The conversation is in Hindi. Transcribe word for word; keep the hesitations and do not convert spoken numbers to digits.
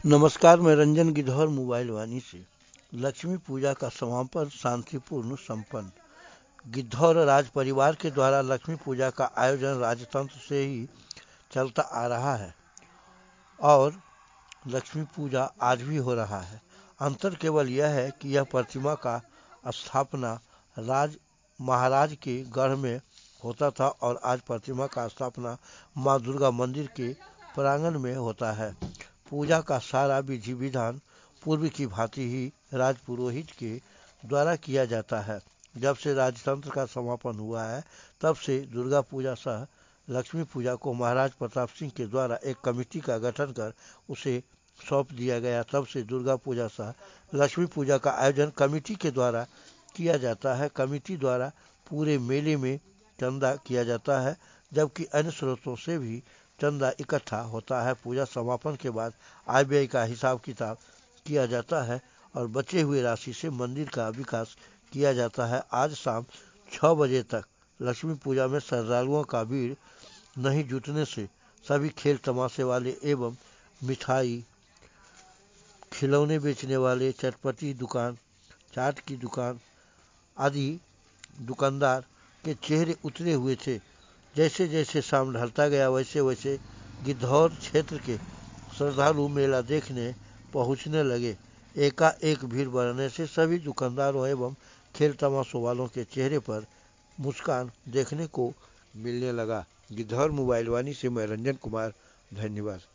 नमस्कार, मैं रंजन गिद्धौर मोबाइल वानी से। लक्ष्मी पूजा का समापन शांतिपूर्ण संपन्न। गिद्धौर राज परिवार के द्वारा लक्ष्मी पूजा का आयोजन राजतंत्र से ही चलता आ रहा है और लक्ष्मी पूजा आज भी हो रहा है। अंतर केवल यह है कि यह प्रतिमा का स्थापना राज महाराज के गढ़ में होता था और आज प्रतिमा का स्थापना माँ दुर्गा मंदिर के प्रांगण में होता है। पूजा का सारा विधि विधान पूर्व की भांति ही राजपुरोहित के द्वारा किया जाता है। जब से राजतंत्र का समापन हुआ है तब से दुर्गा पूजा सह लक्ष्मी पूजा को महाराज प्रताप सिंह के द्वारा एक कमेटी का गठन कर उसे सौंप दिया गया। तब से दुर्गा पूजा सह लक्ष्मी पूजा का आयोजन कमेटी के द्वारा किया जाता है। कमेटी द्वारा पूरे मेले में चंदा किया जाता है, जबकि अन्य स्रोतों से भी चंदा इकट्ठा होता है। पूजा समापन के बाद आय व्यय का हिसाब किताब किया जाता है और बचे हुए राशि से मंदिर का विकास किया जाता है। आज शाम छः बजे तक लक्ष्मी पूजा में श्रद्धालुओं का भीड़ नहीं जुटने से सभी खेल तमाशे वाले एवं मिठाई खिलौने बेचने वाले, चटपटी दुकान, चाट की दुकान आदि दुकानदार के चेहरे उतरे हुए थे। जैसे जैसे शाम ढलता गया वैसे वैसे गिद्धौर क्षेत्र के श्रद्धालु मेला देखने पहुंचने लगे। एकाएक भीड़ बढ़ने से सभी दुकानदारों एवं खेल तमाशों वालों के चेहरे पर मुस्कान देखने को मिलने लगा। गिद्धौर मोबाइल वानी से मैं रंजन कुमार, धन्यवाद।